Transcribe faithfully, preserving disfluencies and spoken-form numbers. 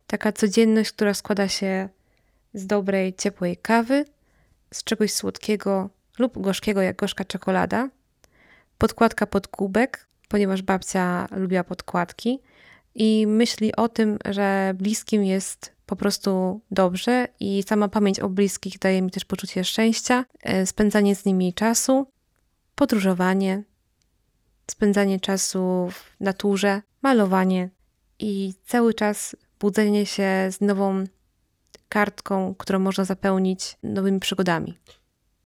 Taka codzienność, która składa się z dobrej, ciepłej kawy, z czegoś słodkiego lub gorzkiego, jak gorzka czekolada, podkładka pod kubek, ponieważ babcia lubiła podkładki i myśli o tym, że bliskim jest po prostu dobrze i sama pamięć o bliskich daje mi też poczucie szczęścia, spędzanie z nimi czasu, podróżowanie, spędzanie czasu w naturze, malowanie i cały czas budzenie się z nową kartką, którą można zapełnić nowymi przygodami.